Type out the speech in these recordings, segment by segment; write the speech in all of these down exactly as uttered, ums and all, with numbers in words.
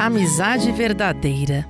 Amizade verdadeira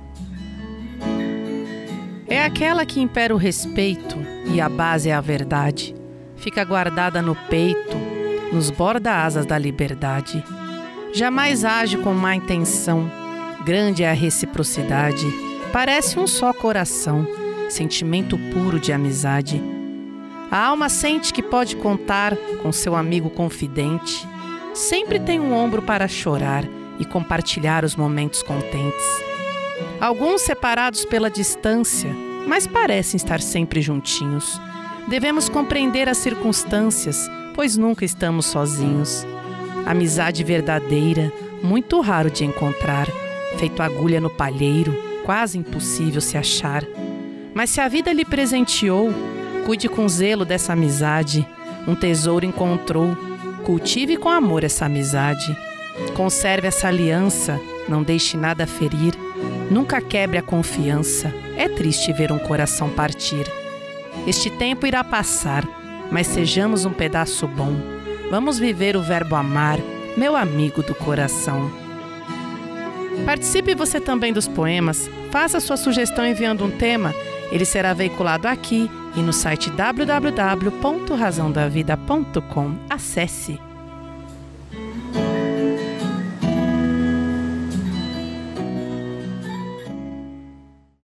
é aquela que impera o respeito e a base é a verdade. Fica guardada no peito, nos borda-asas da liberdade. Jamais age com má intenção, grande é a reciprocidade. Parece um só coração, sentimento puro de amizade. A alma sente que pode contar com seu amigo confidente. Sempre tem um ombro para chorar e compartilhar os momentos contentes. Alguns separados pela distância, mas parecem estar sempre juntinhos. Devemos compreender as circunstâncias, pois nunca estamos sozinhos. Amizade verdadeira, muito raro de encontrar, feito agulha no palheiro, quase impossível se achar. Mas se a vida lhe presenteou, cuide com zelo dessa amizade. Um tesouro encontrou, cultive com amor essa amizade. Conserve essa aliança, não deixe nada ferir. Nunca quebre a confiança, é triste ver um coração partir. Este tempo irá passar, mas sejamos um pedaço bom. Vamos viver o verbo amar, meu amigo do coração. Participe você também dos poemas, faça sua sugestão enviando um tema. Ele será veiculado aqui e no site w w w ponto razão da vida ponto com. Acesse!